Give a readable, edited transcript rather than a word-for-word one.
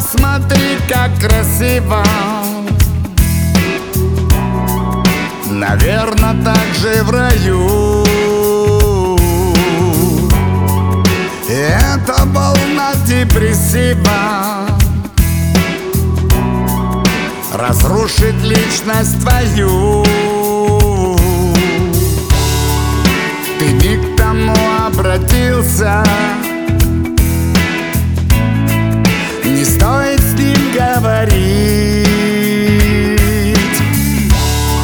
посмотри, как красиво. Наверно, так же в раю. Это волна депрессива разрушит личность твою. Ты не к тому обратился,